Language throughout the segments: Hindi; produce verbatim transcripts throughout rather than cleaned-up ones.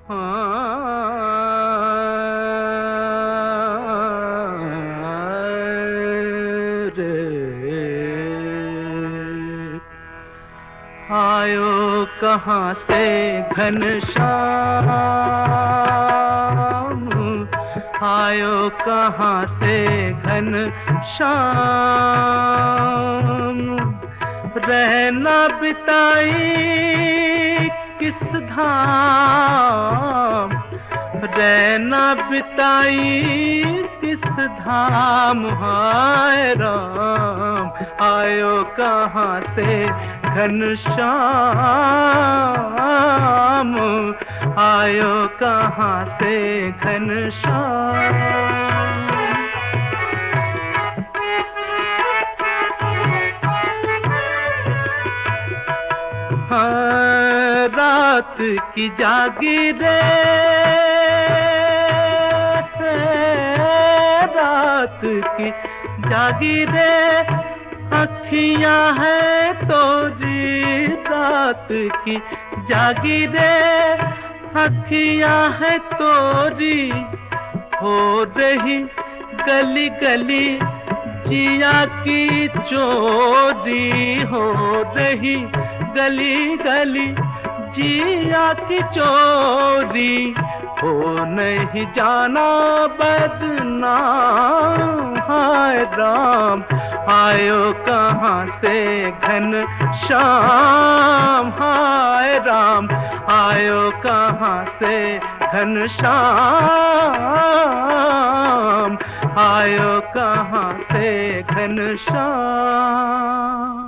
आयो कहाँ से घनश्याम, आयो कहाँ से घनश्याम, रहना बिताई किस धाम, रहना बिताई किस धाम। हाय राम आयो कहाँ से घनश्याम, आयो कहाँ से घनश्याम। हाँ, रात की जागीरे, रात की जागीरे अखियां है तोरी, रात की जागीरे अखियां है तोरी, हो रही गली गली जिया की चोरी, हो रही गली गली जिया की चोरी, हो नहीं जाना बदनाम। हाय राम आयो कहाँ से घनश्याम, हाय राम आयो कहाँ से घनश्याम, आयो कहाँ से घनश्याम।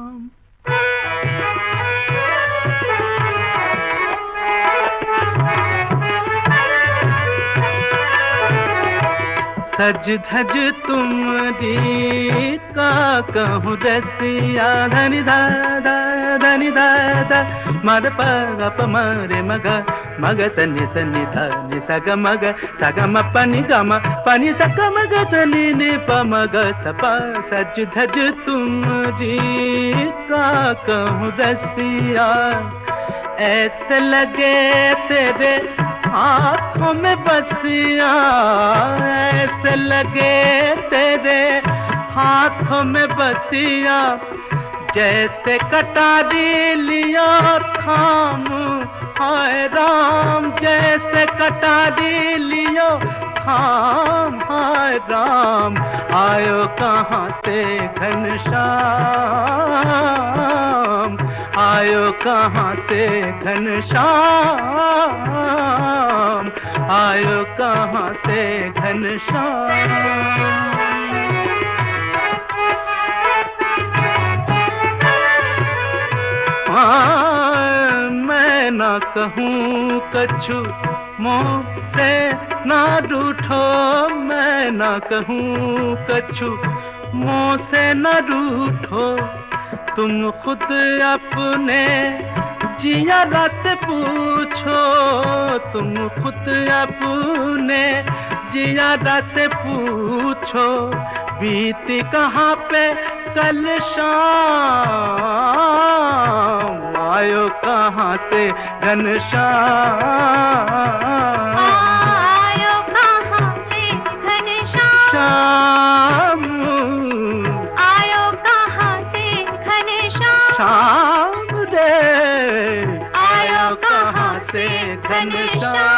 सज धज तुमरी का कहूँ रसिया, धनि धा धा धनि धा धा मद प प मरे मग मग सनि सनि ध नि स ग मग स ग म प नि ग म प नि स ग म ग ध नि नि प म ग स प। सज धज तुमरी का कहूँ रसिया, ऐसे लगे तेरे हाथों में बसिया, ऐसे लगे तेरे हाथों में बसिया, जैसे कटारी लिया थाम। हाय राम जैसे कटारी लियो थाम, हाय राम आयो कहाँ से घनश्याम, आयो कहाँ से घनश्याम, आयो कहाँ से घनश्याम। हाँ, मैं न कहूँ कछु मुँह से न रूठो, मैं न कहूँ कछु मुँह से न रूठो, तुम खुद अपने जिया से पूछो, तुम खुद अपने जिया से पूछो, बीती कहाँ पे कल शाम, आयो कहाँ से घनश्याम, आयो कहाँ से घनश्याम, आयो कहाँ से घनश्याम, शाम रे आयो कहाँ से घनश्याम।